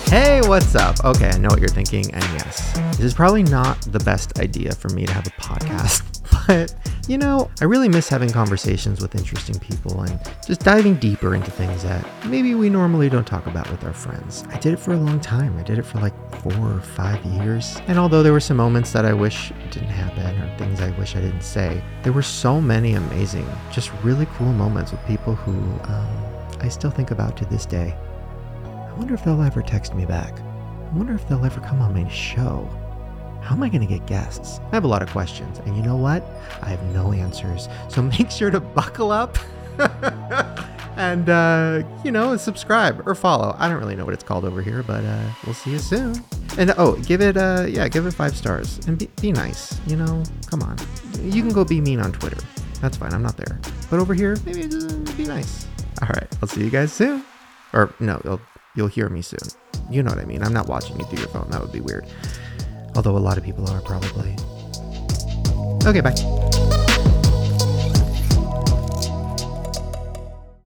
Hey, what's up? Okay, I know what you're thinking, and yes, this is probably not the best idea for me to have a podcast, but you know, I really miss having conversations with interesting people and just diving deeper into things that maybe we normally don't talk about with our friends. I did it for a long time. I did it for like 4 or 5 years, and although there were some moments that I wish didn't happen or things I wish I didn't say, there were so many amazing, just really cool moments with people who I still think about to this day. I wonder if they'll ever text me back. I wonder if they'll ever come on my show. How am I going to get guests? I have a lot of questions, and you know what? I have no answers. So make sure to buckle up and, subscribe or follow. I don't really know what it's called over here, but we'll see you soon. And give it 5 stars and be nice. You know, come on. You can go be mean on Twitter. That's fine. I'm not there. But over here, maybe just be nice. All right. I'll see you guys soon. Or no, you'll hear me soon. You know what I mean. I'm not watching you through your phone. That would be weird. Although a lot of people are probably. Okay, bye.